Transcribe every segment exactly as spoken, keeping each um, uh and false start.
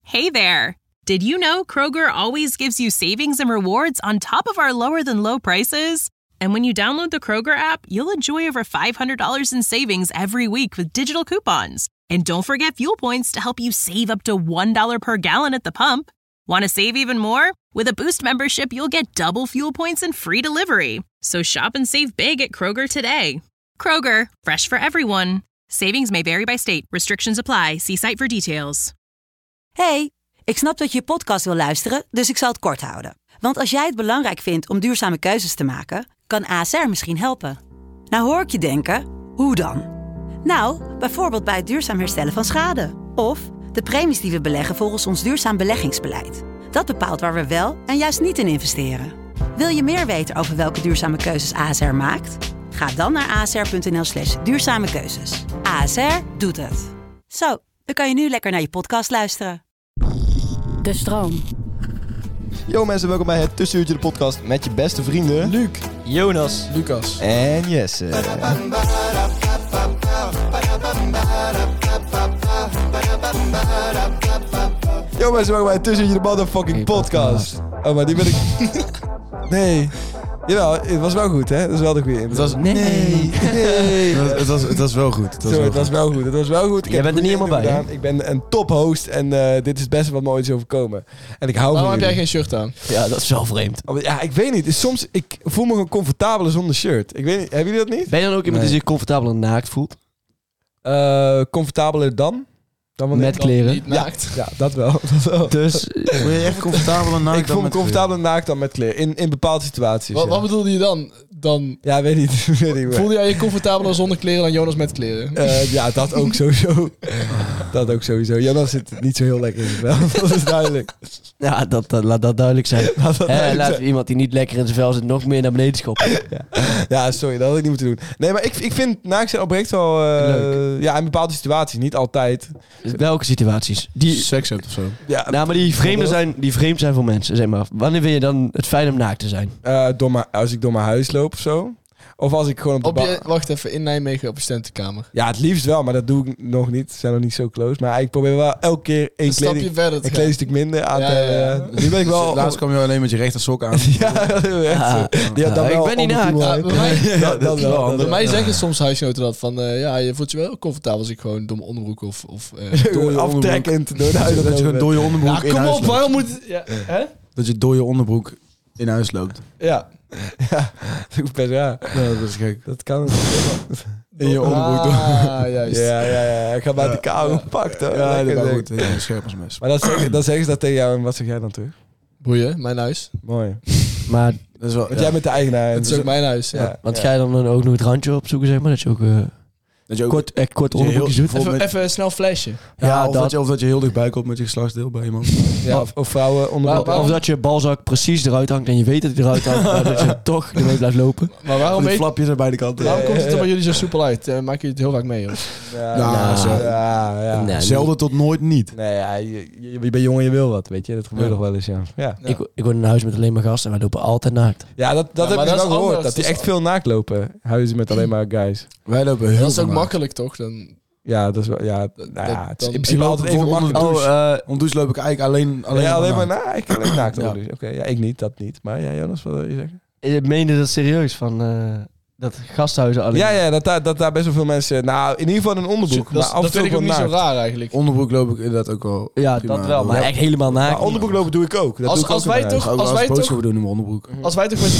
Hey there. Did you know Kroger always gives you savings and rewards on top of our lower than low prices? And when you download the Kroger app, you'll enjoy over five hundred dollars in savings every week with digital coupons. And don't forget fuel points to help you save up to one dollar per gallon at the pump. Want to save even more? With a Boost membership, you'll get double fuel points and free delivery. So shop and save big at Kroger today. Kroger, fresh for everyone. Savings may vary by state. Restrictions apply. See site for details. Hey, ik snap dat je je podcast wil luisteren, dus ik zal het kort houden. Want als jij het belangrijk vindt om duurzame keuzes te maken, kan A S R misschien helpen. Nou hoor ik je denken, hoe dan? Nou, bijvoorbeeld bij het duurzaam herstellen van schade. Of de premies die we beleggen volgens ons duurzaam beleggingsbeleid. Dat bepaalt waar we wel en juist niet in investeren. Wil je meer weten over welke duurzame keuzes A S R maakt? Ga dan naar asr.nl slash duurzame keuzes. A S R doet het. Zo, dan kan je nu lekker naar je podcast luisteren. De stroom. Yo mensen, welkom bij het Tussenuurtje de podcast met je beste vrienden... Luc, Jonas, Lucas en Jesse. Yo mensen, welkom bij het Tussenuurtje de motherfucking podcast. Oh, maar die ben ik... Nee... Jawel, het was wel goed, hè? Dat is wel de goede. Het was... Nee. nee. Het, was, het, was, het was wel goed. Het was, Zo, wel, het was wel goed. Het was wel goed. Ik jij bent er niet helemaal bij, hè? Ik ben een tophost en uh, dit is het beste wat me ooit is overkomen. En ik hou Waarom van heb jij jullie. geen shirt aan? Ja, dat is wel vreemd. Oh, ja, ik weet niet. Soms, ik voel me gewoon comfortabeler zonder shirt. Ik weet niet, hebben jullie dat niet? Ben je dan ook iemand Nee. die zich comfortabel en naakt voelt? Uh, comfortabeler dan? dan wanneer- Met kleren? Niet naakt. Ja, dat wel. Dat wel. Dus Voel je echt comfortabel en naakt? Ik voel me comfortabeler naakt dan met kleren. In, in bepaalde situaties. Wat, ja. wat bedoelde je dan? dan Ja, weet niet. weet niet meer. voelde jij je comfortabeler zonder kleren dan Jonas met kleren? Uh, ja, dat ook sowieso. dat ook sowieso. Jonas zit niet zo heel lekker in het vel. Dat is duidelijk. ja, dat, dat, laat dat duidelijk zijn. Laat dat Hè, duidelijk laten zijn. we iemand die niet lekker in zijn vel zit nog meer naar beneden schoppen. Ja, sorry, dat had ik niet moeten doen. Nee, maar ik, ik vind naakt zijn oprecht wel... Uh, Leuk. Ja, in bepaalde situaties. Niet altijd. Dus welke situaties? Die, Seks hebt of zo. Ja, nou, maar die vreemd zijn, die vreemd zijn voor mensen, zeg maar. Wanneer vind je dan het fijn om naakt te zijn? uh, door mijn, als ik door mijn huis loop of zo. Of als ik gewoon op de Op ba- je, wacht even, in Nijmegen op je studentenkamer. Ja, het liefst wel, maar dat doe ik nog niet. We zijn nog niet zo close. Maar ik probeer wel elke keer één Een stapje kleding, verder te een gaan. kledingstuk minder aan Ja, te... ja, ja. uh, nu ben ik wel... Laatst kwam je alleen met je rechtersok aan. ja, dat is echt Ja, zo. Die had dan ja, wel ik ben niet onder naakt. tien Ja, lijn. bij mij- Ja, dat wel. dat Bij mij wel. zeggen soms huisgenoten dat van... Uh, ja, je voelt je wel comfortabel als ik gewoon door mijn onderbroek of... of uh, Door je aftrekkend door de huis. Dat je gewoon door je onderbroek ja, in kom huis op, loopt. waarom moet... het- Ja, hè? Dat je door je onderbroek in huis loopt. Ja. Ja, dat is best raar. Ja, dat is gek. Dat kan het. In je onderbroek door. Ah, juist. Ja, ja, ja. Ik ga bij de kou ja. gepakt. hoor. Ja, Lekker dat is zeg. goed. Ja, scherp als mes. Maar dat zeggen, dat zeggen ze dat tegen jou en wat zeg jij dan terug? Boeien, mijn huis. Mooi. Maar, Dat is wel, Want ja. jij bent de eigenaar. Het is ook mijn huis. Ja. Ja. want ga je dan ook nog het randje opzoeken, zeg maar? Dat je ook, uh, Dat je ook kort, echt kort dat je heel- onderbroekjes doet? bijvoorbeeld Even, met- even snel een flesje. ja, Ja, of, dat- dat je, of dat je heel dichtbij komt met je geslachtsdeel bij iemand. Ja, of, of vrouwen onder Maar- Of dat je balzak precies eruit hangt en je weet dat hij eruit hangt, maar dat je toch ermee blijft lopen. Maar waarom, Van die weet, flapjes aan beide kanten. waarom Ja, komt het ja, er ja. bij jullie zo soepel uit? Uh, maak je het heel vaak mee, joh? Ja, Nou, ja, zo. ja, ja. Nee. Zelden tot nooit niet. Nee, ja, je, je, je bent jong en je wil wat, weet je. Dat gebeurt Ja. nog wel eens, ja. Ja, Ja. Ik, ik woon in een huis met alleen maar gasten en wij lopen altijd naakt. ja dat, dat Ja, maar heb ik dat wel is gehoord. anders. Dat die Dat is echt veel naakt lopen. Huizen met alleen maar guys. Wij lopen heel Dat is ook veel makkelijk, toch? Dan, Ja, dat is wel... Ja, nou dat- ja, het is dan- in principe Ik loop altijd even voor onder makkelijk. de douche. Oh, uh, Onder douche loop ik eigenlijk alleen, alleen, Ja, alleen maar naakt. na. Ik alleen naakt Ja. onder douche. Oké, ja, ik niet, dat niet. Maar ja, Jonas, wat wil je zeggen? ik meende dat serieus, van uh, dat gasthuizen alleen... Ja, ja, dat daar, dat daar best wel veel mensen... Nou, in ieder geval een onderbroek. dat, maar is- af en dat toe vind ik ook niet wel zo naakt. raar, eigenlijk. Onderbroek loop ik inderdaad ook wel. Ja, prima. dat wel, maar Ja. echt helemaal naakt. Maar onderbroek lopen doe ik ook. Dat Als- doe ik als ook wij in toch- huis. Ook als als wij boodschappen doen in mijn onderbroek. Als wij toch met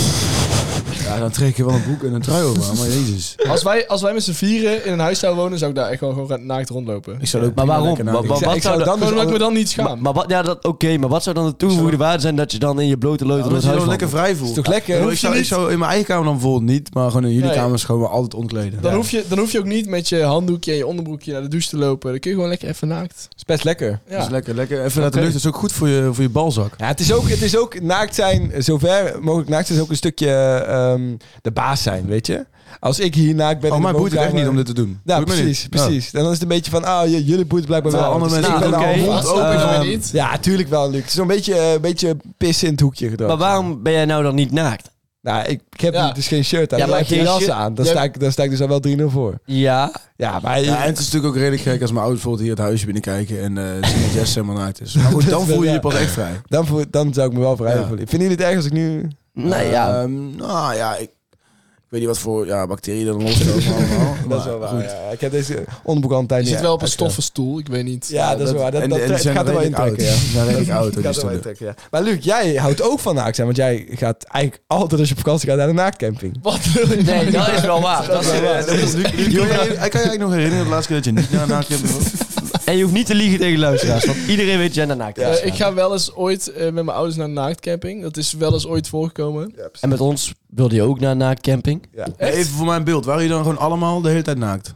Ja, dan trek je wel een broek en een trui over. Maar jezus. Als wij, als wij met z'n vieren in een huis zouden wonen, zou ik daar echt gewoon, gewoon naakt rondlopen. Ik zou ook Maar prima waarom? lekker Wa- naakt wa- doen. wat Ik zou zou dat- dan dus Gewoon omdat ik me alle- dan niet schaam. Maar, maar wat, ja, dat oké, maar wat zou dan de toegevoegde waarde zijn dat je dan in je blote leuter door Omdat het je huis dan lekker wandelt? vrij voelt. Is toch lekker? Ik zou, ik zou in mijn eigen kamer dan bijvoorbeeld niet, maar gewoon in jullie Nee. kamers gewoon wel altijd onkleden. Dan, Ja. hoef je, dan hoef je ook niet met je handdoekje en je onderbroekje naar de douche te lopen. Dan kun je gewoon lekker even naakt. is best lekker. Ja. Dat is lekker, lekker. Even naar de lucht, dat is ook goed voor je, voor je balzak. Ja, het is ook, het is ook naakt zijn, zover mogelijk naakt zijn, is ook een stukje ehm, de baas zijn, weet je? Als ik hier naakt ben... Oh, in de mij boeit het echt woonkamer- niet om dit te doen. Ja, Boeit me precies, niet. precies. En dan is het een beetje van, ah, j- jullie boeit blijkbaar wel. Terwijl andere Dus mensen- ik ben Nou, al oké. hond Vast ook. ook en nog dan- weer niet. Ja, tuurlijk wel, Luc. Het is zo'n beetje, een beetje pissen in het hoekje gedaan. Maar waarom ben jij nou dan niet naakt? Nou, ik, ik heb Ja. dus geen shirt aan. Ja, Ja, maar maar geen geen jas shirt- aan. Dan Jij- sta, ik, dan sta ik dus al wel drie nul voor. Ja. Ja, maar... Ja, en het is natuurlijk ook redelijk gek als mijn ouders bijvoorbeeld hier het huisje binnenkijken en uh, zien dat Jess helemaal naakt is. Maar goed, dan voel je je pas echt vrij. Dan, voel- dan zou ik me wel vrij Ja. voelen. Vinden jullie het erg als ik nu... Nee, ja. Ehm, nou ja, ik, ik weet niet wat voor ja, bacteriën er dan loskomen allemaal. Dat is wel waar. Ja. Ik heb deze onderbroek al een tijd Je niet zit wel op een uitgedaan. stoffen stoel, ik weet niet. Ja, dat is waar. Dat, en- dat, en die trekt- zijn gaat er wel in redelijk trekken, oud. ja. Die zijn redelijk oud, die Gaat er wel in stoelen. trekken, ja. Maar Luc, jij houdt ook van naakt zijn. Want jij gaat eigenlijk altijd als je op vakantie gaat naar de naaktcamping. Wat wil je? Nee, dat is wel waar. Dat is wel waar. Dat is- Luc, Luc, kan je kan je eigenlijk nog herinneren de laatste keer dat je niet naar een nachtcamp was? En je hoeft niet te liegen tegen luisteraars, want iedereen weet dat jij daarna kijkt. Eh, ik ga wel eens ooit eh, met mijn ouders naar een naaktcamping. Dat is wel eens ooit voorgekomen. En met ons wilde je ook naar een camping. Ja, Echt? Even voor mijn beeld, waren je dan gewoon allemaal de hele tijd naakt?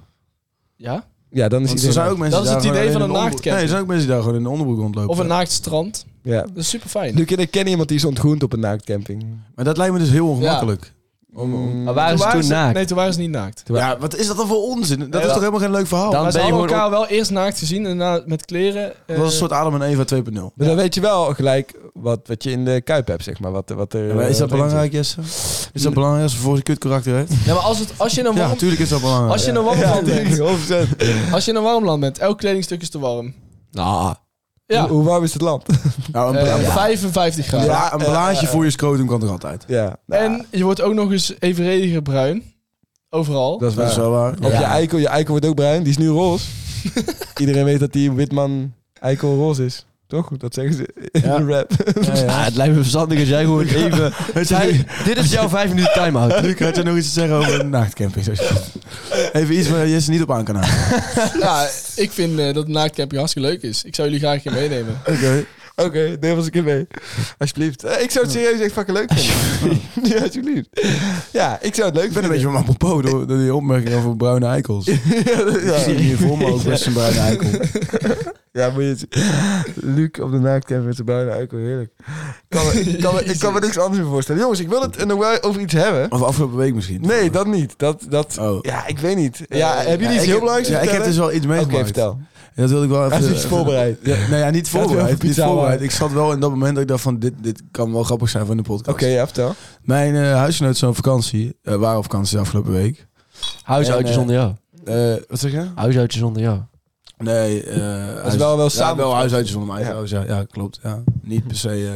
Ja? ja dan is Want het er zijn ook mensen Dat is die het daar idee gewoon van in een onderbroek- naaktcamping. Nee, er zijn ook mensen die daar gewoon in de onderbroek rondlopen. Of een naaktstrand. Ja. Dat is super fijn. Luc en ik ken iemand die is ontgroend op een naaktcamping. Maar dat lijkt me dus heel ongemakkelijk. Om, om- Mm, Maar waren ze toen naakt? Nee, toen waren ze niet naakt. Ja, wat is dat dan voor onzin? Dat Ja. is toch helemaal geen leuk verhaal? Dan Maar ze ben je hadden gewoon elkaar wel eerst naakt gezien en na, met kleren. dat eh, was een soort Adam en Eva twee punt nul. Maar dan weet je wel gelijk wat, wat je in de kuip hebt, zeg maar. Wat, wat er, Ja, maar is dat wat erin belangrijk, Jesse? Is dat belangrijk als ze voor zijn kut karakter heeft? Ja, maar als, het, als je in een Ja, warm, natuurlijk is dat belangrijk. als je in een zit. warm land Ja, bent, honderd procent. als je in een warm land bent, elk kledingstuk is te warm. Nou, Ja, Hoe, hoe warm is het land? Nou, een, Eh, bla- vijfenvijftig graden. ja, een eh, blaadje eh, voor je scrotum kan toch altijd? Ja. Nou, En je wordt ook nog eens evenrediger bruin. Overal. dat is Dat is waar. wel waar. Op Ja. je eikel, je eikel wordt ook bruin. Die is nu roze. Iedereen weet dat die Witman eikel roze is. Toch? Dat zeggen ze in Ja. de rap. Ja, ja. ja, het lijkt me verstandig als jij gewoon even... Zij, dit is jouw vijf minuten time-out. Luc, had je nog iets te zeggen over een naaktcamping? Even iets waar Jesse niet op aan kan halen. Ja, ik vind eh, dat naaktcamping hartstikke leuk is. Ik zou jullie graag een keer meenemen. Oké. Oké, neem ons een keer mee. Alsjeblieft. Eh, ik zou het serieus echt fucking leuk vinden. Ja, alsjeblieft. Ja, ik zou het leuk Ik ben een vinden. beetje van mijn apropos door, door die opmerking over bruine eikels. Ik zie hier voor me ook best een bruine eikel. Ja, moet je het zien. Luc op de naaktcamp met zijn bruine eikel, heerlijk. Ik kan, me, ik, kan me, ik kan me niks anders meer voorstellen. Jongens, ik wil het er nog wel over iets hebben. Of afgelopen week misschien. Nee, dat niet. Dat, dat, Oh. Ja, ik weet niet. Ja, hebben jullie Ja, iets ik- heel belangrijks te Ja, ik heb vertellen? dus wel iets Oké, meegemaakt. vertel. En dat wilde ik wel even... Hij is iets voorbereid. Ja, nee, ja, niet Gaat weer voorbereid. over Niet pizza voorbereid. halen. Ik zat wel in dat moment dat ik dacht van, dit, dit kan wel grappig zijn voor de podcast. Oké, ja, vertel. Mijn uh, huisgenoot is op vakantie. Uh, waren op vakantie de afgelopen week. Huishoudje En, eh, zonder jou. Uh, wat zeg je? Huishoudje zonder jou. Nee, uh, Dat is wel wel ja, samen. wel huishoudjes zonder mij Ja. trouwens. Ja, ja, klopt. Ja. Niet per se... Uh,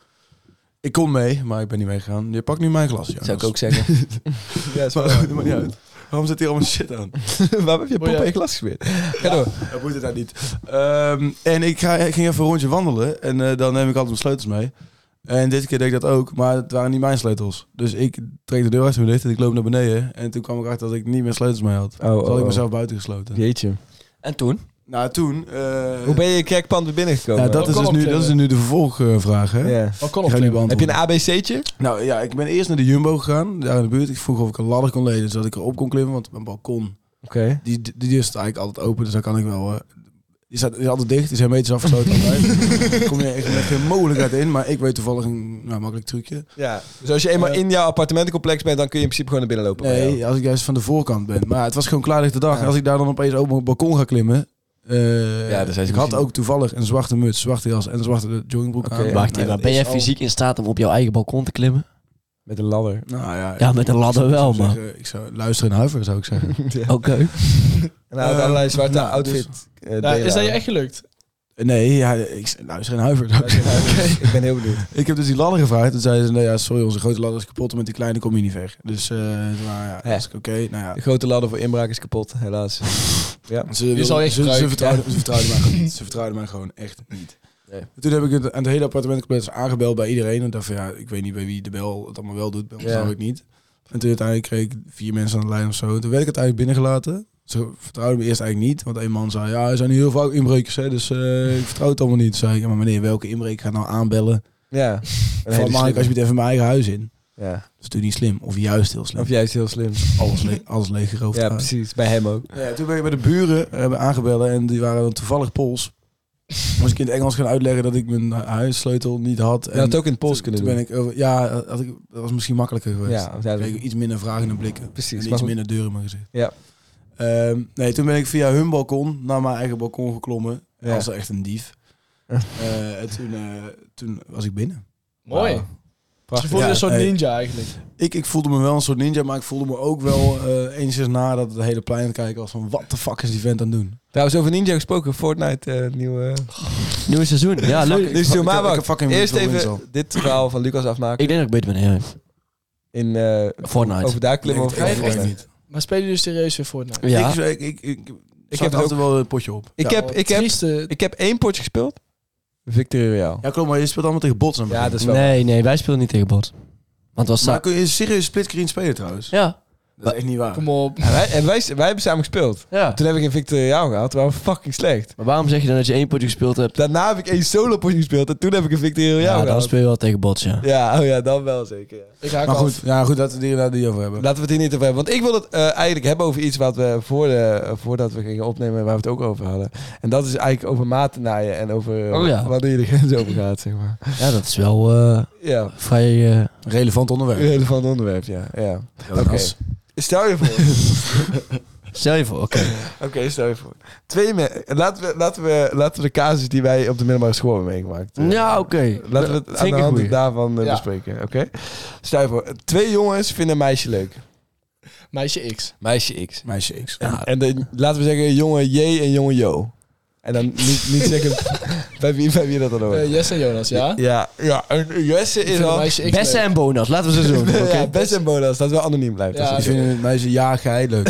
ik kom mee, maar ik ben niet meegegaan. Je pakt nu mijn glas, Jonas. Zou ik ook zeggen. Ja, is wel- Maar, dat maakt niet uit. Waarom zit hier allemaal shit aan? Waarom heb je Moet pop in jij- je glas gesmeerd? Ga door. Dat moet het daar niet. Um, en ik, ga, ik ging even een rondje wandelen. En uh, dan neem ik altijd mijn sleutels mee. En dit keer deed ik dat ook. Maar het waren niet mijn sleutels. Dus ik trek de deur uit zo dicht en ik loop naar beneden. En toen kwam ik achter dat ik niet meer sleutels mee had. Oh, Dus had oh, ik oh. mezelf buiten gesloten. Jeetje. En toen? Nou, toen... Uh, Hoe ben je je kerkpand weer binnengekomen? ja, dat, is dus nu, dat is nu de vervolgvraag, hè? Ja. Balkon Ik ga nu opklimmen. Heb je beantwoorden. een A B C'tje? Nou ja, ik ben eerst naar de Jumbo gegaan. Daar in de buurt. Ik vroeg of ik een ladder kon lenen, zodat ik erop kon klimmen. Want mijn balkon, Oké. die, die, die is eigenlijk altijd open. Dus daar kan ik wel... Uh, die, staat, die is altijd dicht. Die is hermetisch afgesloten altijd. Daar kom je echt met geen mogelijkheid in. Maar ik weet toevallig een nou, makkelijk trucje. Ja. Dus als je eenmaal Eh, in jouw appartementencomplex bent, dan kun je in principe gewoon naar binnen lopen. bij jou. Nee, als ik juist van de voorkant ben. Maar het was gewoon klaarlichte dag. Ja. Als ik daar dan opeens op mijn balkon ga klimmen... Uh, Ja, dan zijn ze ik had misschien- ook toevallig een zwarte muts, zwarte jas en een zwarte joggingbroek Oké, aan. ja. Wacht Maar even, maar dat ben is jij al- fysiek in staat om op jouw eigen balkon te klimmen? Met een ladder. Nou ja, Ja, met een ladder ik zou wel, man. zeggen, Ik zou luisteren en huiveren, zou ik zeggen. Ja. Oké. En hij had Eh, allerlei zwarte nou, outfit. eh, Ja, delen is dat je aan. echt gelukt? Nee, ja, ik luister en huiver. zou ik zeggen. Ik ben heel benieuwd. Ik heb dus die ladder gevraagd. Toen zeiden ze, nou ja, sorry, onze grote ladder is kapot en met die kleine kom je niet ver. Dus, uh, nou ja, Ja. dat is oké. Nou ja. De grote ladder voor inbraak is kapot, helaas. Ja. Ze, Die zal je echt ze, ze, gebruiken. vertrouwden, ze vertrouwden mij gewoon niet. Ze vertrouwden mij gewoon echt niet. Nee. Toen heb ik het aan het hele appartementcomplex aangebeld bij iedereen. En dacht van, ja, ik weet niet bij wie de bel het allemaal wel doet. Bij ons Ja. zou ik niet. En toen uiteindelijk kreeg ik vier mensen aan de lijn of zo. Toen werd ik het eigenlijk binnengelaten. Ze vertrouwden me eerst eigenlijk niet. Want een man zei, ja, er zijn hier heel veel inbrekers. Hè, dus uh, ik vertrouw het allemaal niet. Toen zei ik, ja, maar meneer, welke inbreker gaat nou aanbellen? Ja. Een Van, hele mag ik slimme. alsjeblieft even mijn eigen huis in? Ja. Dat is natuurlijk niet slim. Of juist heel slim. Of juist heel slim. Alles, le alles leeggeroofd. Ja, Ah. precies. Bij hem ook. Ja, toen ben ik bij de buren hebben aangebellen en die waren dan toevallig Pools. Moest ik in het Engels gaan uitleggen dat ik mijn huissleutel niet had. Je had het ook in het Pools toen- kunnen toen doen. ben ik over, ja, had ik, dat was misschien makkelijker geweest. Ja, Dan ja, kreeg ik iets minder vragen en blikken. Precies, En maar iets goed. minder deuren in mijn gezicht. Ja. Ehm, nee, toen ben ik via hun balkon naar mijn eigen balkon geklommen. Ja. Als echt een dief. Eh, en toen, eh, toen was ik binnen. Mooi. Wauw. Dus je voelde Ja, een soort hey. ninja eigenlijk. Ik, ik voelde me wel een soort ninja, maar ik voelde me ook wel uh, enigszins na dat het hele plein aan het kijken was van... Wat de fuck is die vent aan het doen? Trouwens, over Ninja gesproken. Fortnite, uh, nieuwe... Nieuwe seizoen. Ja, leuk. Dus ik- maar ik- ik wacht. heb fucking Eerst veel even winst al. dit verhaal van Lucas afmaken. Ik denk dat ik beter ben, ja. In uh, Fortnite. over daar klimmen Nee, of ik- ik- Fortnite. ik niet. Maar spelen jullie serieus weer Fortnite? Ja. Ik, ik, ik, ik, ik heb heb altijd wel een potje op. Ik ja. heb, ik heb, Trieste... ik heb één potje gespeeld. Victory Royale. Ja, klopt, maar je speelt allemaal tegen bots. En Ja, dat is wel... Nee, nee, wij spelen niet tegen bot. Want het was Maar sa- kun je serieus split screen spelen trouwens? Ja. Dat is echt niet waar. Kom op. En wij, en wij, wij hebben samen gespeeld. Ja. Toen heb ik een Victory Royale gehad. Toen waren we fucking slecht. Maar waarom zeg je dan dat je één potje gespeeld hebt? Daarna heb ik één solo potje gespeeld. En toen heb ik een Victory Royale Ja, dan gehad. speel je wel tegen bots, ja. Ja, oh ja, dan wel zeker. Ja. Ik haak Maar af. goed, ja, goed dat we het hier daar niet over hebben. Laten we het hier niet over hebben. Want ik wil het uh, eigenlijk hebben over iets wat we voor de, uh, voordat we gingen opnemen, waar we het ook over hadden. En dat is eigenlijk over maten naaien en over uh, Oh ja. wanneer je de grens over gaat, zeg maar. Ja, dat is wel eh, Ja, vrij... eh, Relevant onderwerp. een relevant onderwerp, ja. ja. Oké. Okay. Stel je voor. Stel je voor, oké. Oké, stel je voor. Twee me- laten, we, laten, we, laten we de casus die wij op de middelbare school hebben meegemaakt. uh, Ja, oké. Laten we het Vind aan ik de een hand goeie. daarvan uh, Ja. bespreken, oké? Stel je voor, twee jongens vinden een meisje leuk. Meisje X. Meisje X. Meisje X. En, en de, laten we zeggen jongen J en jongen Jo. En dan niet, niet zeggen bij wie, bij wie dat dan hoort. Uh, Jess en Jonas, ja? Ja, ja. En Jesse Ik is vind al... meisje X Bessen leuk. en bonus, laten we ze zo doen. Oké. Ja, best en bonus, dat wel anoniem blijft. Ja, Dat is Ik oké. vind het meisje ja, gij leuk.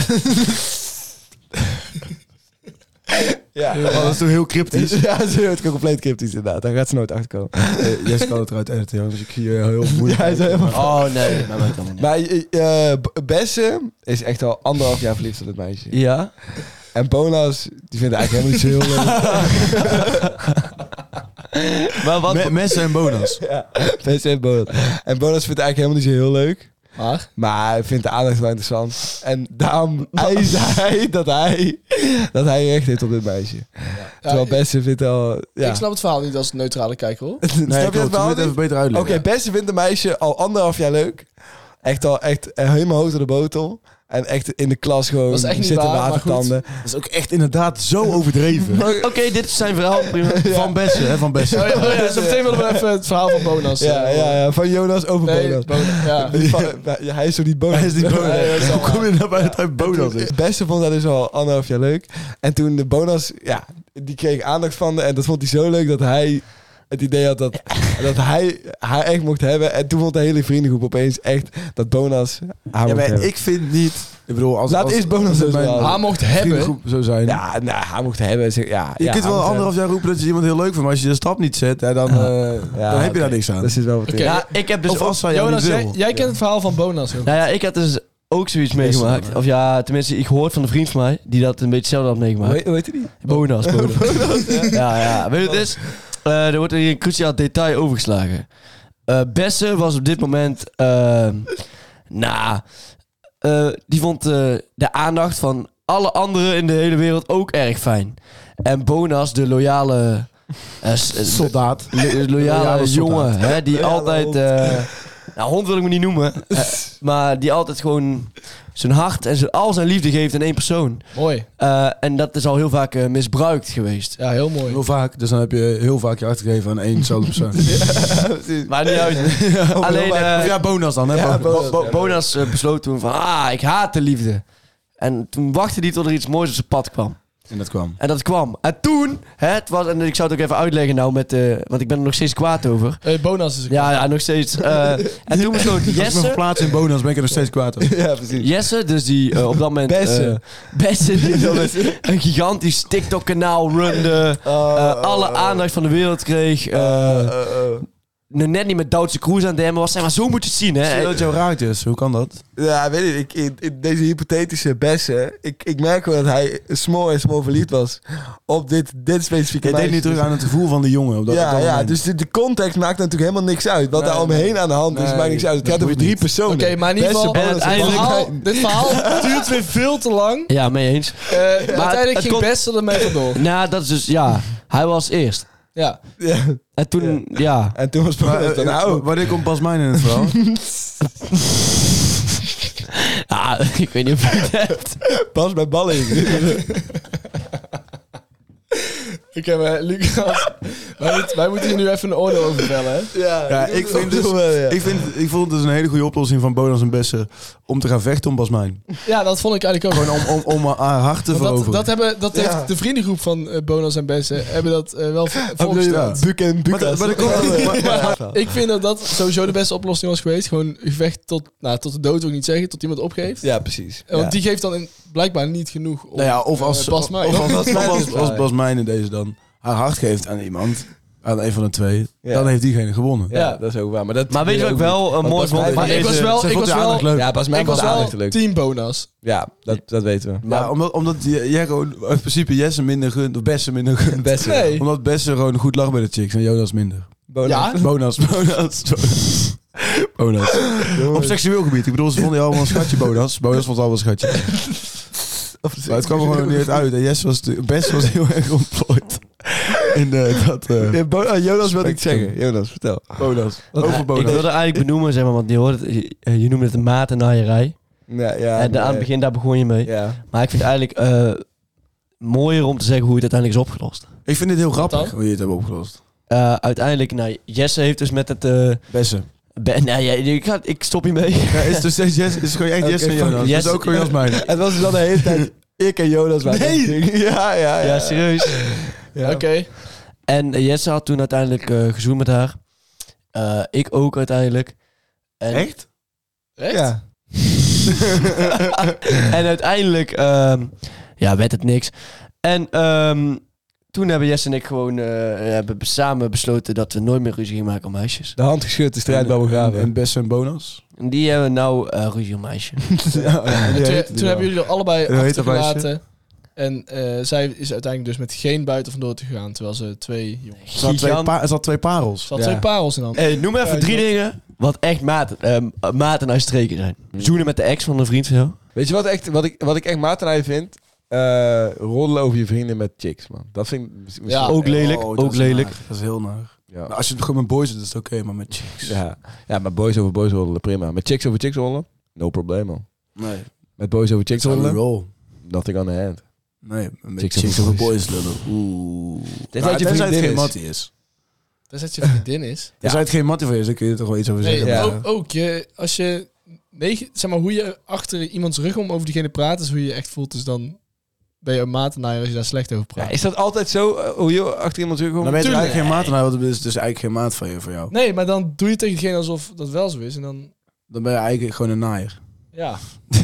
Ja. Oh, dat is toch heel cryptisch? Ja, dat is compleet cryptisch inderdaad. Daar gaat ze nooit achter komen. Uh, Jess kan het eruit editen, jongens. Dus ik zie je heel moeilijk. Ja, hij is helemaal... Oh, nee. Dat weet ik niet. Maar uh, Besse is echt al anderhalf jaar verliefd op het meisje. Ja? En Bonas, die vindt het eigenlijk helemaal niet zo heel leuk. Maar wat... Me- Messen en bonus. Ja, Besse en Bonas. En Bonas vindt het eigenlijk helemaal niet zo heel leuk. Maar? Maar hij vindt de aandacht wel interessant. En daarom eist hij dat hij, dat hij recht heeft op dit meisje. Terwijl ik- Besse vindt al... Ja. Ik snap het verhaal niet als neutrale kijker, hoor. Nee, Snap je klopt. dat Je wel? moet het even beter uitleggen. Oké, Besse vindt een meisje al anderhalf jaar leuk. Echt al echt helemaal hoog door de botel. En echt in de klas gewoon Dat is echt niet zitten waar, maar watertanden. Dat is ook echt inderdaad zo overdreven. Oké, dit is zijn verhaal. Prima. Van Bessen, hè? Van Bessen. Oh ja, oh ja, zo meteen willen we even het verhaal van Bonas. Ja, eh, ja, ja, van Jonas over Nee, Bonas. Bonas, ja. Die van- ja, hij is zo niet Bonas. Hij is niet bonus. Nee, dat is Hoe wel kom je nou bij het uit bonus is? Beste vond dat dus al anderhalf jaar leuk. En toen de Bonas, ja, die kreeg aandacht van de, en dat vond hij zo leuk dat hij het idee had dat, dat hij haar echt mocht hebben. En toen vond de hele vriendengroep opeens echt dat Bonas haar Ja, mocht maar hebben. ik vind niet... Ik bedoel, als... Laat als, eerst bonus als het dus mijn wel. Haar mocht hebben. vriendengroep zou zijn. Ja, nou, haar mocht hebben. Zeg, ja, Je ja, kunt haar wel mocht anderhalf jaar roepen dat je iemand heel leuk vindt, maar als je de stap niet zet, hè, dan, Ja. eh, Ja, dan heb je oké. daar niks aan. hebben. Dat is wel wat Oké. in. Ja, ik heb dus Of ook... als zij jou Jonas, niet jij, wil. jij kent het verhaal van Bonas, hoor. Nou ja, ik had dus ook zoiets meegemaakt. maar. Of ja, tenminste, ik gehoord van een vriend van mij die dat een beetje hetzelfde had meegemaakt. Hoe heet- hoe heet die? Bonus, bonus. ja, ja. Weet je wat het is? Eh, er wordt hier een cruciaal detail overgeslagen. Eh Besse was op dit moment... eh nou, eh, die vond eh, de aandacht van alle anderen in de hele wereld ook erg fijn. En Bonas, de loyale... eh, s- eh, Soldaat. lo- loyale, Loyale soldaat. jongen, hè, die Loyale altijd... hond. eh, nou, hond wil ik me niet noemen. eh, maar die altijd gewoon zijn hart en zijn, al zijn liefde geeft in één persoon. Mooi. Eh, en dat is al heel vaak eh, misbruikt geweest. Ja, heel mooi. Heel vaak. Dus dan heb je heel vaak je hart gegeven aan éénzelfde persoon. Maar niet uit. Alleen eh, Of ja, bonus dan, hè? Ja, Bonus. bonus. Bo- Bo- Bonas eh, besloot toen van... Ah, ik haat de liefde. En toen wachtte hij tot er iets moois op zijn pad kwam. En dat kwam. En dat kwam. En toen... Hè, het was, en ik zou het ook even uitleggen nou met... eh, want ik ben er nog steeds kwaad over. Eh, Bonas is een Ja, ja nog steeds. eh, en toen besloot Als ik me Jesse... verplaats in bonus, ben ik er nog steeds kwaad over. Ja, precies. Jesse, dus die eh, op dat moment... Besse. eh, Besse, die dan een gigantisch TikTok-kanaal runde. eh, alle aandacht van de wereld kreeg. eh, net niet met Duitse Cruise aan het demmen was. Zeg maar, zo moet je het zien, hè. Stel dat jou raakt is, hoe kan dat? Ja, weet je, ik, in, in deze hypothetische Besse, ik, ik merk wel dat hij small en small verliefd was op dit, dit specifieke Je deed meisje. niet terug aan het gevoel van de jongen. Op dat, op Ja, dat ja, moment. dus de, de context maakt natuurlijk helemaal niks uit. Wat Nee, daar omheen nee. aan de hand is, Nee, maakt niks uit. Het dat gaat over boeit drie niet. personen. Oké, maar in ieder Beste geval... bonus En dit, uiteindelijk- verhaal, dit verhaal duurt weer veel te lang. Ja, mee eens. Eh, uiteindelijk het ging kon- Besse ermee vandoor. Nou, dat is dus... Ja, hij was eerst. Ja. Ja. En toen... Ja. En toen was Maar, bonus dan eh, nou. wanneer komt Pasmijn in het verhaal? Ah, ik weet niet of je het hebt. Pas bij balling. Ik heb uh, Lucas... wij, moet- wij moeten hier nu even een oordeel over vellen, hè? Ja, Ja, ik vind dus, ik, vind, ik vond het dus een hele goede oplossing van Bonas en Besse om te gaan vechten om Basmijn. Ja, dat vond ik eigenlijk ook. Gewoon om, om, om haar hart te Want dat, veroveren. dat, hebben, dat Ja. heeft de vriendengroep van uh, Bonas en Besse hebben dat uh, wel vo- voorgesteld. Ja. Buk en Maar, Bukas. maar, dat komt maar, maar, Maar ik vind dat dat sowieso de beste oplossing was geweest. Gewoon gevecht tot, nou, tot de dood wil ik niet zeggen, tot iemand opgeeft. Ja, precies. Want Ja. die geeft dan in, blijkbaar niet genoeg om nou ja, of als, uh, Basmijn. of als, of als, Basmijn als, is als waar. Basmijn in deze dan haar hart geeft aan iemand, aan een van de twee, Ja. dan heeft diegene gewonnen. Ja, Ja. dat is ook waar. Maar, dat Maar weet je wat ik wel uh, Want mooi Basmijn- vond? Maar van ik was deze- wel, Zij ik vond was die wel, aandacht leuk. Ja, Basmijn ik was was wel aandachtelijk. team Bonas. Ja, dat, dat weten we. Ja, omdat, omdat j- jij gewoon in principe Jesse minder gunt, of Besse minder gunt. Beste. Nee. Omdat Besse gewoon goed lag bij de chicks en Jonas minder. Bonus. Ja? Bonas, Bonas, Bonas. Bonas. Op seksueel gebied. Ik bedoel, ze vonden je allemaal een schatje, Bonas. Bonas vond het allemaal een schatje. Maar het kwam er gewoon niet uit. En Jesse was, de- Besse was heel erg ontplooid. En uh, dat... Uh, Ja, Bo- ah, Jonas wil ik Spectrum. zeggen. Jonas, vertel. Bonas. Ja, Over ik Bonas. wilde eigenlijk benoemen, zeg maar, want je, hoort het, je, je noemde het een matennaaierij. Ja, ja, en de, aan het nee. begin, daar begon je mee. Ja. Maar ik vind het eigenlijk eh, mooier om te zeggen hoe het uiteindelijk is opgelost. Ik vind dit heel grappig dan? hoe je het hebt opgelost. Uh, uiteindelijk, nou, Jesse heeft dus met het... Uh, Besse. be- nee, ja, ik, ga, ik stop hiermee. Ja, is dus steeds Jesse, is gewoon echt Oké, Jesse en fuck. Jonas. Dat Jesse- is ook gewoon als mij. Het was dus al de hele tijd ik en Jonas waren. Nee! Ja, ja, ja. Ja, serieus. Ja. Oké. En uh, Jesse had toen uiteindelijk uh, gezoend met haar. Uh, ik ook uiteindelijk. En, Echt? Echt? Ja. en uiteindelijk ehm, ja, werd het niks. En ehm, toen hebben Jesse en ik gewoon uh, hebben samen besloten dat we nooit meer ruzie gingen maken om meisjes. De hand geschud, de strijd bij En, begraven. en Besse en Bonas. En die hebben nou uh, ruzie om meisjes. Ja, En toen, toen hebben jullie er allebei Hoe heet dat achtergelaten. En uh, zij is uiteindelijk dus met geen buiten vandoor te gaan. Terwijl ze twee jongens... Ze had twee, Gigant. pa- ze had twee parels. Ze had Ja. twee parels in hand. Hey, noem even Ja, drie dat- dingen wat echt maten, um, maten uit streken zijn. Zoenen met de ex van een vriend van jou. Weet je wat, echt, wat, ik, wat ik echt matenij vind? Uh, roddelen over je vrienden met chicks, man. Dat vind ik misschien... Ja. Ook lelijk, Oh, dat ook is lelijk. naar. Dat is heel naar. Ja. Nou, als je het gewoon met boys doet, is het oké, maar met chicks. Ja. Ja, maar boys over boys roddelen, prima. Met chicks over chicks roddelen? No probleem, man. Nee. Met boys over chicks How we roddelen? roll. Nothing on the hand. Nee, met Chicks chicks, over over boys. boys lullen. Oeh. Tenzij het je Tenzij het vriendin geen is. mattie is. Dat is dat je vriendin is. Tenzij het geen mattie van je is, dan kun je er toch wel iets over Nee, zeggen. Ja. ook, ook je, als je... Negen, zeg maar, hoe je achter iemands rug om over diegene praat, is hoe je je echt voelt. Dus dan ben je een matenaar als je daar slecht over praat. Ja, is dat altijd zo? Uh, hoe je achter iemand zegt? Dan ben je Tuurlijk. eigenlijk geen maat aan, want het is dus eigenlijk geen maat van je voor jou. Nee, maar dan doe je tegen diegene alsof dat wel zo is. En dan... Dan ben je eigenlijk gewoon een naaier. Ja,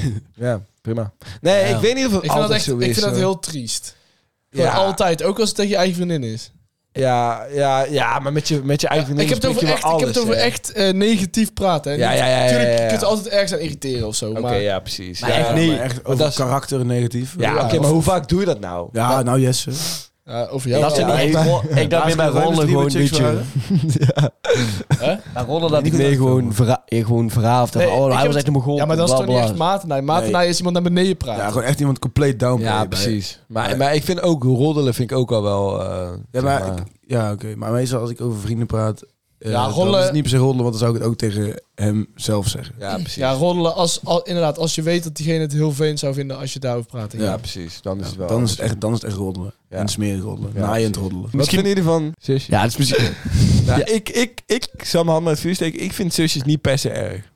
Ja, prima. Nee, Ja. ik weet niet of het ik vind dat altijd echt zo ik is. vind dat hoor. heel triest. Gewoon Ja. altijd, ook als het tegen je eigen vriendin is. Ja, ja, ja, maar met je, met je eigen ik, heb het over echt, ik heb het over echt eh, negatief praten. Hè. Ja, Niet- ja, ja, ja, Tuurlijk, ja, ja. je kunt er altijd ergens aan irriteren of zo. Oké, maar ja, precies. Maar ja, echt niet. Maar echt Maar over dat is- karakter negatief. Ja, Ja, oké, of- maar hoe vaak doe je dat nou? Ja, nou Jesse. ja, over jou. Dat ja. vind ik, ja. ik, ro- ik dacht meer bij Laatst rollen drie gewoon een met chicks beetje... waren. Hè? Bij rollen dat Niet ik goed meer gewoon, uitkomen. verra eh, gewoon verhaafd. Nee, oh, ik hij heb was echt een mogol. Ja, maar dat is toch niet echt matenaar. Matenaar Nee. is iemand naar beneden praten. Ja, gewoon echt iemand compleet down. Ja, precies. Maar, maar ik vind ook roddelen vind ik ook al wel... uh, Ja, maar, ik- ja oké. Maar meestal als ik over vrienden praat... eh, Ja, dan rollen- is het niet per se roddelen, want dan zou ik het ook tegen hem zelf zeggen. Ja, precies. Ja, roddelen als, al, inderdaad, als je weet dat diegene het heel vervelend zou vinden als je daarover praat. Ja, Ja. precies. Dan is het wel... Dan is het echt, dan is het echt roddelen. Ja. En smerig roddelen. Ja, Naaiend precies. roddelen. Wat vinden jullie van zusjes? Ja, het is misschien... Nou, Ja. ik, ik, ik zal mijn hand met het vuur steken. Ik vind zusjes niet per se erg.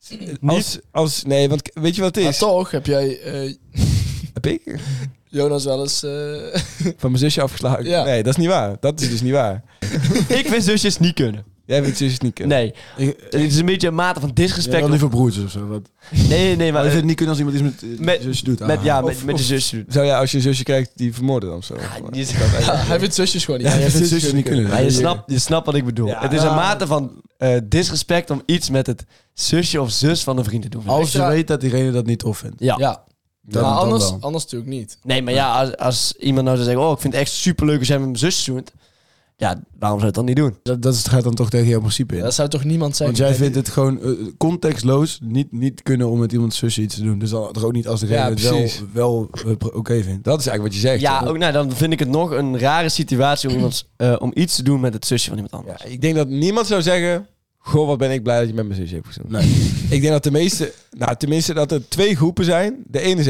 Als, als, nee, want weet je wat het Maar is? toch heb jij eh, Heb ik Jonas wel eens... eh, van mijn zusje afgeslagen? Ja. Nee, dat is niet waar. Dat is dus niet waar. ik vind zusjes niet kunnen. Jij vindt zusjes niet kunnen. Nee. Ik, Het is een beetje een mate van ik disrespect. wil liever broertjes of zo. Wat. Nee, nee, nee. Maar Maar ik vind het niet kunnen als iemand iets met, Met- met zusje doet. met, Ah. ja, Of- met, met de of- zus doen. Zou jij als je een zusje krijgt die vermoorden dan zo? Ja, die is- ja, hij vindt zusjes gewoon niet. Ja, Ja, jij vindt zusjes niet kunnen. Maar je snapt, je snapt wat ik bedoel. Ja. Het is een mate van eh, disrespect om iets met het zusje of zus van een vriend te doen. Als je Extra- weet dat diegene dat niet tof vindt. Ja. ja. Dan, maar dan anders, wel. anders natuurlijk niet. Nee, maar ja, als, als iemand nou zou zeggen... Oh, ik vind het echt superleuk als jij met mijn zus zoent. Ja, waarom zou je het dan niet doen? Dat, dat is- gaat dan toch tegen jouw principe in. Dat zou toch niemand zeggen? Want jij Nee, vindt het gewoon eh, contextloos niet, niet kunnen om met iemands zusje iets te doen. Dus dan toch ook niet als degene Ja, het wel, precies. wel eh, pro- oké vindt. Dat is eigenlijk wat je zegt. Ja, hoor. ook, nou, dan vind ik het nog een rare situatie om, iemands, eh, om iets te doen met het zusje van iemand anders. Ja, ik denk dat niemand zou zeggen... Goh, wat ben ik blij dat je met mijn zusje hebt gezoend. Nee. Ik denk dat de meeste... Nou, tenminste dat er twee groepen zijn. De ene zegt...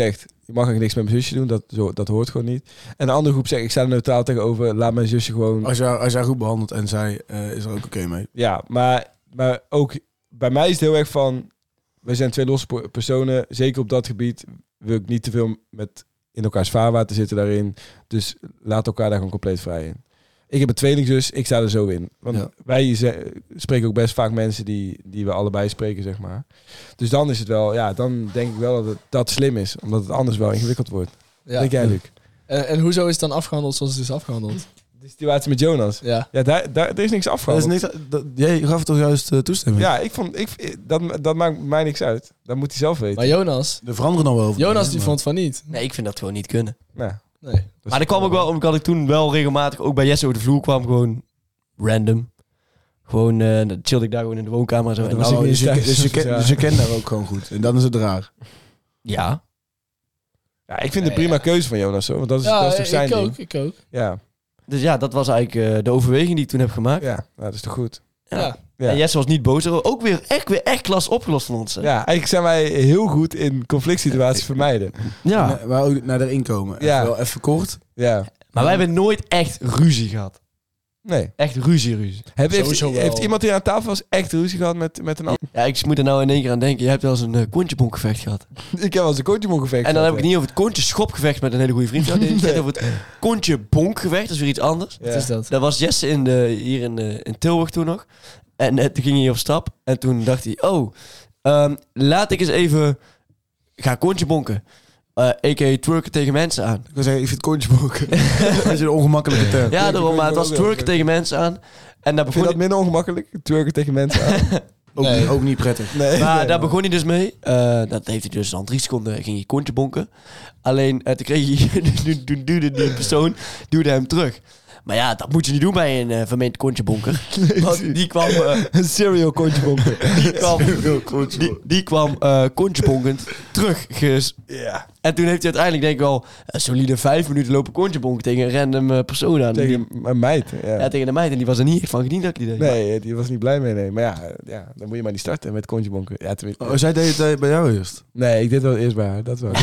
je mag eigenlijk niks met mijn zusje doen. Dat, zo, dat hoort gewoon niet. En de andere groep zegt, ik sta er neutraal tegenover. Laat mijn zusje gewoon... Als jij, als jij goed behandelt en zij uh, is er ook oké mee. Ja, maar, maar ook bij mij is het heel erg van... Wij zijn twee losse personen. Zeker op dat gebied wil ik niet te veel met in elkaars vaarwater zitten daarin. Dus laat elkaar daar gewoon compleet vrij in. Ik heb een tweelingzus, ik sta er zo in. Want Ja. wij ze- spreken ook best vaak mensen die, die we allebei spreken, zeg maar. Dus dan is het wel, ja, dan denk ik wel dat het, dat slim is. Omdat het anders wel ingewikkeld wordt. Ja. Denk jij, Luc? En, en hoezo is het dan afgehandeld zoals het is afgehandeld? De situatie met Jonas. Ja. Ja, daar, daar, er is niks Dat is afgehandeld. niks, dat, jij gaf toch juist uh, toestemming? Ja, ik vond, ik, dat, dat maakt mij niks uit. Dat moet hij zelf weten. Maar Jonas... Er veranderen dan wel over. Jonas die maar- vond van niet. Nee, ik vind dat gewoon niet kunnen. Nou, Nee. dat is- Maar dat kwam ook wel omdat ik toen wel regelmatig ook bij Jesse over de vloer kwam. Gewoon random. Gewoon, uh, dan chillde ik daar gewoon in de woonkamer en zo. Maar En dan dan was Oh, ik dus, niet je, thuis. dus, je ken, Ja. dus je kent haar ook gewoon goed. En dan is het raar. ja. Ja, ik vind het een prima keuze van Jonas, hoor. Want dat is, Ja, dat is toch zijn ik ding. ook, ik ook. Ja, Dus ja, dat was eigenlijk uh, de overweging die ik toen heb gemaakt. ja, nou, dat is toch goed. Ja. Ja. Ja. En Jesse was niet boos. Ook weer echt, weer echt klas opgelost van ons. Hè? Ja, eigenlijk zijn wij heel goed in conflict situaties vermijden. Ja. Ja. Maar ook naar erin komen. Ja. Even, wel even kort. Ja, Maar wij hebben nooit echt ruzie gehad. nee. Echt ruzie, ruzie. Heb, heeft, Sowieso wel. heeft iemand hier aan tafel eens echt ruzie gehad met, met een ander? Ja, ik moet er nou in één keer aan denken. Je hebt wel eens een uh, kontjebongevecht gehad. Ik heb wel eens een kontjebongevecht En dan heb gehad, ik het niet over het kontje-schopgevecht met een hele goede vriend. Nee, ik heb het over het kontje-bonkgevecht. Dat is weer iets anders. Ja. Wat is dat? Dat was Jesse in de, hier in, de, in Tilburg toen nog. En uh, toen ging hij op stap. En toen dacht hij, oh, um, laat ik eens even gaan kontje bonken. Uh, A K A twerken tegen mensen aan. Ik wil zeggen, ik vind kontje boeken. Dat is een ongemakkelijke term. Ja, daarom, maar het was ook wel. twerken tegen mensen aan. En daar Vind je begon, dat minder ongemakkelijk? Twerken tegen mensen aan? Ook, Nee. niet, ook niet prettig. Nee. maar nee, daar man. begon hij dus mee. Uh, dat heeft hij dus dan drie seconden, ging hij kontje bonken. Alleen, uh, toen kreeg hij, toen duwde die persoon, duwde hem terug. Maar ja, dat moet je niet doen bij een uh, vermeend kontjebonker. Want die kwam... Uh, Een serial kontjebonker. die kwam, die, die kwam uh, kontjebonkend terug. Ges- Ja. En toen heeft hij uiteindelijk denk ik wel een solide vijf minuten lopen kontjebonken tegen een random uh, persoon aan. Tegen Die- een meid. Ja. ja, tegen de meid. En die was er niet echt van gediend dat ik die deed. Nee, die was niet blij mee. Nee. Maar ja, ja, dan moet je maar niet starten met kontjebonken. Ja, tenminste. Oh, zij deed het uh, bij jou eerst. Nee, ik deed wel eerst bij haar. Dat wel.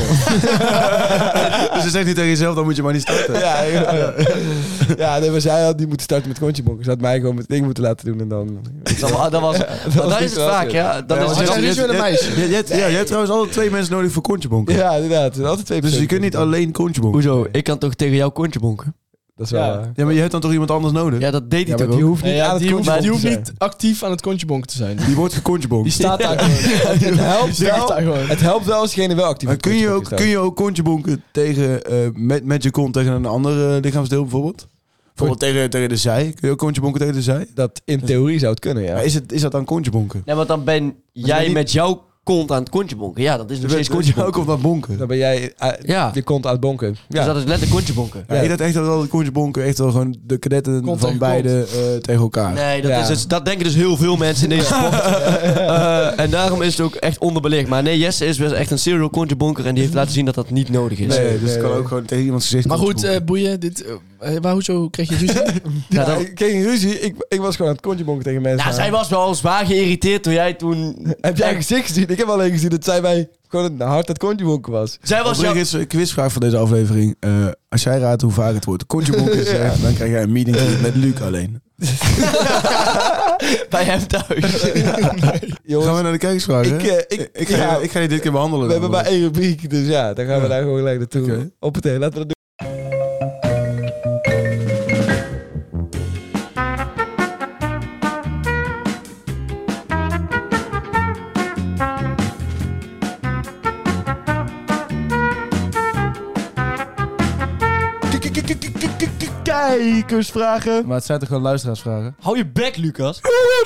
Dus ze zegt niet tegen jezelf, dan moet je maar niet starten. Ja, ja. ja nee, maar zij had niet moeten starten met kontjebonken. Ze had mij gewoon het ding moeten laten doen en dan... Dat, wa- dat was, maar dat is het wel vaak, kut. ja. Dat Ja, is want Hij dus- zei niet met een meisje. Je, je, hebt- ja, je hebt trouwens altijd twee mensen nodig voor kontjebonken. Ja, inderdaad. Er zijn altijd twee Dus je personen. kunt niet alleen kontjebonken. Hoezo? Ik kan toch tegen jou kontjebonken? Dat is wel Ja. waar. Ja, maar je hebt dan toch iemand anders nodig? Ja, dat deed hij Ja, toch maar die ook? hoeft niet Nee, ja, aan het die hoeft, die kontjebonken hoeft te niet actief aan het kontjebonken te zijn. Die wordt gekontjebonkt. Die staat daar gewoon. Het helpt Die ligt daar wel, gewoon. het helpt wel als degene wel actief Maar op kun je, ook, kontjebonken kun je ook kontjebonken tegen, eh, met, met je kont tegen een ander eh, lichaamsdeel bijvoorbeeld? Bijvoorbeeld tegen, tegen de zij. Kun je ook kontjebonken tegen de zij? staat. Dat in theorie zou het kunnen, ja. Maar is, het, is dat dan kontjebonken? Nee, want dan ben jij niet- met jouw kont aan het kontjebonken. Ja, dat is nog steeds Dus kontjebonken. ook op dat bonken. Dan ben jij uh, Ja. je kont aan het bonken. Ja. Dus dat is letterlijk kontjebonken. Ja, ik dacht echt dat wel de kontjebonken echt wel gewoon de kadetten Kont van tegen beide eh, tegen elkaar. Nee, dat, Ja. is dus, dat denken dus heel veel mensen in deze sport. Uh, en daarom is het ook echt onderbelicht. Maar nee, Jesse is best echt een serial kontjebonker. En die heeft laten zien dat dat niet nodig is. Nee, Nee, dus nee, het kan nee. ook gewoon tegen iemands gezicht Maar goed, kontjebonken. eh, boeien. Dit, eh, waar, hoezo kreeg je ruzie? Ja, Ja, dat- ik kreeg een ruzie. Ik, ik was gewoon aan het kontjebonken tegen mensen. nou, zij was wel zwaar geïrriteerd toen jij toen... Heb jij gezicht gezien? Ik heb alleen gezien dat zij mij gewoon een hard het kontjebonken was. Zij was jou... Overigens, een quizvraag van deze aflevering. Eh, als jij raadt hoe vaak het woord kontjebonken is, Ja. dan krijg jij een meeting met Luc alleen. bij hem thuis. Jongens, Gaan we naar de kijkersvraag, hè? ik, eh, ik, Ik ga, ja, ik ga die dit keer behandelen. we hebben maar één rubriek, dus ja, dan gaan we Ja. daar gewoon gelijk naartoe. Oké. Op het heen, laten we dat doen. Kijkersvragen. Maar het zijn toch gewoon luisteraarsvragen? Hou je bek, Lucas.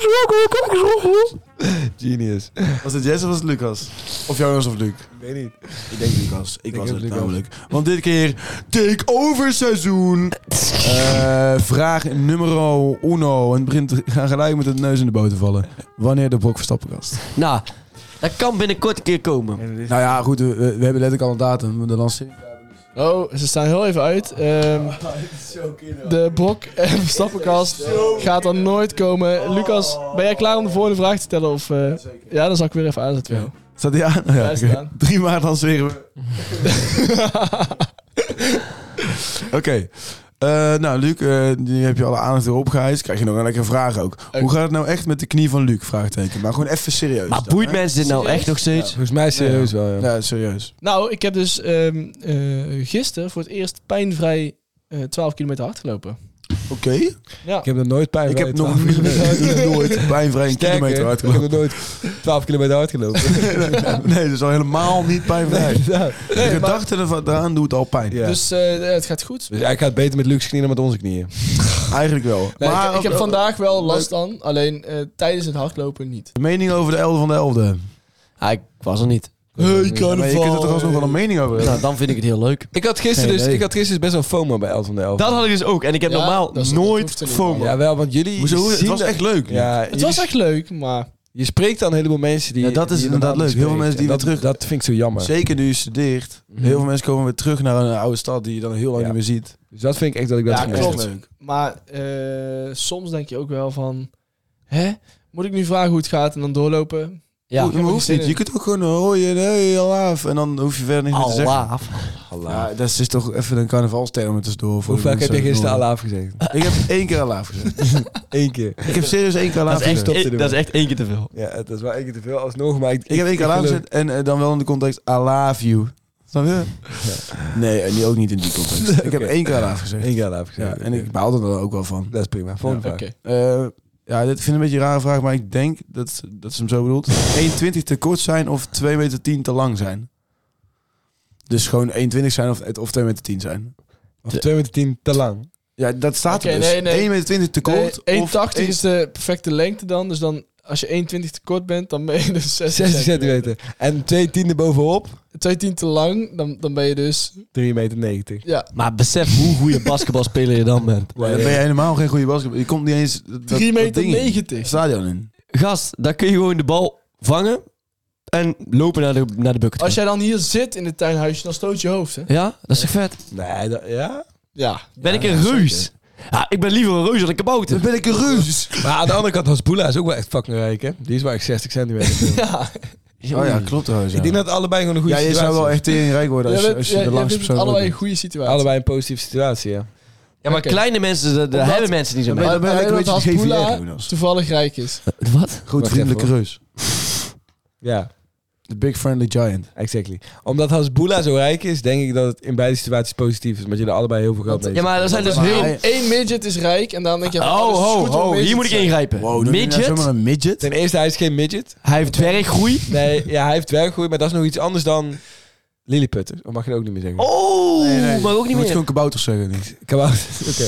Genius. Was het Jesse of was het Lucas? Of Jonas of Luc? Ik weet niet. Ik denk Lucas. Ik, Ik was heb het Lucas. namelijk. Want dit keer take-over seizoen. Eh, vraag nummer uno. En het begint te gaan gelijk met het neus in de boter vallen. Wanneer de Brok Verstappenkast? Nou, dat kan binnenkort een keer komen. Nou ja, goed. We, we hebben letterlijk al een datum. De lancering. Oh, ze staan heel even uit. Ehm, de Brok en Verstappenkast gaat er nooit komen. Lucas, ben jij klaar om de volgende vraag te stellen? Of, eh, ja, dan zal ik weer even aanzetten. Ja. Staat die aan? Oh, ja, Ja, staat aan. Drie maart lanceren we. Oké. Okay. Uh, nou, Luc, uh, nu heb je alle aandacht erop geheist. Krijg je nog een lekkere vraag ook. Okay. Hoe gaat het nou echt met de knie van Luc? Vraagteken. Maar gewoon even serieus. Maar dan, boeit hè? mensen dit nou Serieus? echt nog steeds? Ja, volgens mij serieus ja. wel, ja. Ja, serieus. Nou, ik heb dus um, uh, gisteren voor het eerst pijnvrij uh, twaalf kilometer hard gelopen. Oké. Okay. Ja. Ik heb nog nooit pijn Ik heb nog nooit pijnvrij een kilometer hard Ik heb gelopen. nog nooit twaalf kilometer hard gelopen. Nee, dat is al helemaal niet pijnvrij. Nee, ja. De Nee, gedachte ervan eraan doet al pijn. Ja. Dus uh, het gaat goed. Dus eigenlijk gaat het beter met Lucs knieën dan met onze knieën. Eigenlijk wel. Nee, maar ik, ik heb op- vandaag wel last aan, alleen uh, tijdens het hardlopen niet. De mening over de elfde van de elfde. Ja, ik was er niet. Hey, maar je kunt er toch alsnog wel een mening over hebben. Nou, dan vind ik het heel leuk. Ik had gisteren Geen dus, idee. ik had gisteren dus best wel FOMO bij elf van de elf. Dat had ik dus ook. En ik heb Ja, normaal dat is- dat nooit hoeft er niet, FOMO. Ja, wel, want jullie Hoezo? Het zien was dat- echt leuk. Ja, Het jullie- was echt leuk, maar... Je spreekt dan een heleboel mensen die... Ja, dat is die je inderdaad normaal leuk. Heel veel niet mensen die spreekt. weer En terug- Dat, dat vind ik zo jammer. Zeker nu je studeert. Mhm. Heel veel mensen komen weer terug naar een oude stad die je dan heel lang Ja. niet meer ziet. Dus dat vind ik echt dat ik dat Ja, gemist klopt. heb. leuk. Maar uh, soms denk je ook wel van... Hè? Moet ik nu vragen hoe het gaat en dan doorlopen? Ja, Hoe- hoeft niet. Je kunt ook gewoon hooien, nee, alaaf. En dan hoef je verder niks meer te zeggen. Allah. Ja, dat is dus toch even een carnavalsterm tussendoor. voor Hoe de vaak heb je mensen gisteren die alaaf gezegd? horen. Ik heb één keer alaaf gezegd. Eén keer. Ik heb serieus één keer alaaf Dat is, echt, gezegd. stopte één- er dat is echt één keer te veel. Ja, het is wel één keer te veel alsnog, maar ik... Ik heb één keer alaaf geloof- gezegd en eh, dan wel in de context I love you. Snap je? Nee, en die ook niet in die context. Ik heb Oké. één keer alaaf gezegd. Eén keer alaaf gezegd. Ja, en ik baal er dan ook wel van. Dat is prima. Volgende Oké. vraag. Uh, ja, dit vind ik een beetje een rare vraag, maar ik denk dat, dat ze hem zo bedoelt. één twintig te kort zijn of twee meter tien te lang zijn. Dus gewoon één twintig zijn of, of twee meter tien zijn. Of twee meter tien te lang. Ja, dat staat Oké, er dus. nee, nee. één meter twintig te kort. Nee, of één tachtig één- is de perfecte lengte dan. Dus dan, als je één twintig te kort bent, dan ben je dus zestig, zestig centimeter. En twee tiende bovenop. twee tien te lang, dan, dan ben je dus... drie meter negentig. Ja, Maar besef hoe goede basketbalspeler je dan bent. Ja, dan ben je helemaal geen goede basketbal. Je komt niet eens dat, drie dat meter ding in. negentig. Het stadion in. Gast, daar kun je gewoon de bal vangen en lopen naar de, naar de bucket. Als jij dan hier zit in het tuinhuisje, dan stoot je hoofd, hè? Ja, dat is toch vet? Nee, dat, ja? Ja. Ben ik een reus? Ja, ik ben liever een reus dan een kabouter. ben ik een reus. Maar aan de andere kant, Hasbulla is ook wel echt fucking rijk, hè? Die is wel echt zestig centimeter. Ja. Oh ja, klopt trouwens. Ja. Ik denk dat allebei gewoon een goede ja, je situatie zou wel is. echt tering rijk worden als, Jij je- bent- als je jij- de jij langste bent persoon allebei een bent. goede situatie. Allebei een positieve situatie, ja. Ja, maar Oké. kleine mensen, daar daar Omdat- hebben mensen niet zo mee. Dan ben je lekker een beetje de G V R, Jonas. toevallig rijk is. Wat? Goed Wacht vriendelijke even, reus. Ja, The Big Friendly Giant. exactly. Omdat Hasbulla zo rijk is, denk ik dat het in beide situaties positief is. Omdat je er allebei heel veel geld mee Ja, maar er zijn dus Maar heel... één, één midget is rijk en dan denk je... van, Oh, dat is ho, goed om ho, midget hier moet te ik zijn. ingrijpen. Wow, doe je nou Midget, zomaar een midget? Ten eerste, hij is geen midget. hij heeft dwerggroei. Nee, ja, hij heeft werkgroei, maar dat is nog iets anders dan Lilliputter. Of mag je dat ook niet meer zeggen? Oh, Nee, nee. maar ook Je niet moet meer. gewoon kabouters zeggen. Niet. Kabouter. Oké.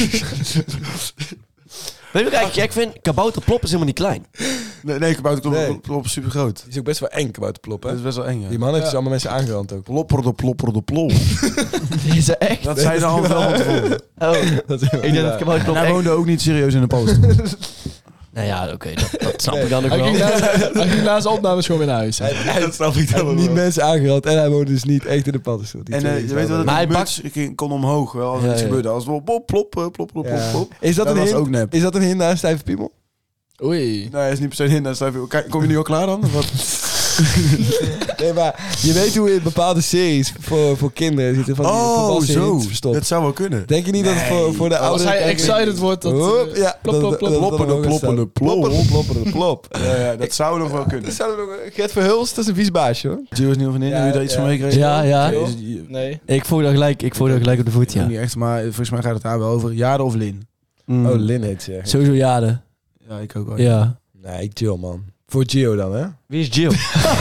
Weet je wat ik eigenlijk gek vind? Kabouterplop is helemaal niet klein. Nee, nee kabouter klopt Nee. klopt super groot. Die is ook best wel eng, kabouterplop, Dat hè? is best wel eng, ja. Die man heeft Ja. dus allemaal mensen aangerand ook. Plopper de plopper de plop. Is dat echt? Dat zei de hand wel van tevoren. Oh, Dat is ik denk dat kabouterplop En hij echt... woonde ook niet serieus in de post. Nou ja, oké, dat, dat snap Nee. ik dan ook Hij ging, wel. na, hij ging na zijn opnames gewoon weer naar huis. hè. Dat snap ik Hij heeft niet mensen aangerand en hij woont dus niet echt in de paddenstoel. Die En twee eh, is je wel weet wat het Maar hij muts ging- kon omhoog wel als er Ja, iets ja. gebeurde. Als het plop, plop, plop, plop, plop, Ja. plop. Is dat, Dat een was hint? ook nep. Is dat een hint naar een stijve piemel? Oei. Nee, is niet per se in. Dan sta je- Kijk, kom je nu al klaar dan? Of wat? Nee, maar je weet hoe in bepaalde series voor, voor kinderen zitten van die Oh, volwassen zo. hints verstopt. Dat zou wel kunnen. Denk je niet dat het voor, voor de Als oudere hij kijkers- excited wordt, dat... Hop, eh, ja, plop, plop, plop. Ploppende, ploppende, plop. Ploppende, ploppende, plop. Ja, ja, dat zou nog wel kunnen. Dat zou nog... Gert Verhulst, dat is een vies baasje, hoor. Gio is niet van in. Ja, Heb je daar iets ja. van meegekregen? Ja, ja. Is het- Nee. Ik voel dat gelijk, ik voel dat gelijk op de voet, ja. Niet echt, maar volgens mij gaat het daar wel over. Jade of Lin? Mm. Oh, Lin heet ze. Sowieso Jade. Ja, ik ook wel. Ja. Nee, ik chill, man. Voor Gio dan, hè? Wie is Jill?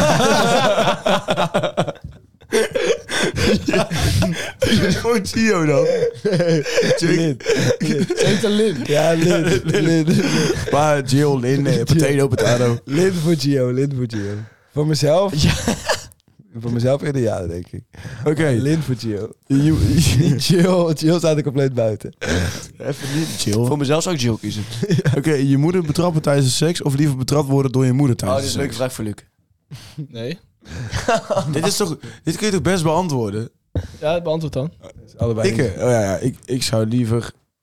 Gewoon Gio dan. Lin. Ze heet een Lin. Ja, Lin. Lin. Lin. Maar Gio, Lin, eh, potato, potato. Lin voor Gio, Lin voor Gio. Voor mezelf? Voor mezelf eerder ja, denk ik. Oké. Lin voor Gio. Je- Gio, Gio staat er compleet buiten. Even niet chill. Voor mezelf zou ik Jill kiezen. Oké, je moeder betrappen tijdens de seks of liever betrapt worden door je moeder Oh, tijdens dit is de een leuke seks? vraag voor Luc. Nee. Dit is toch, dit kun je toch best beantwoorden? Ja, beantwoord dan. Allebei. Ik, eh, oh ja, ja, ik, ik zou liever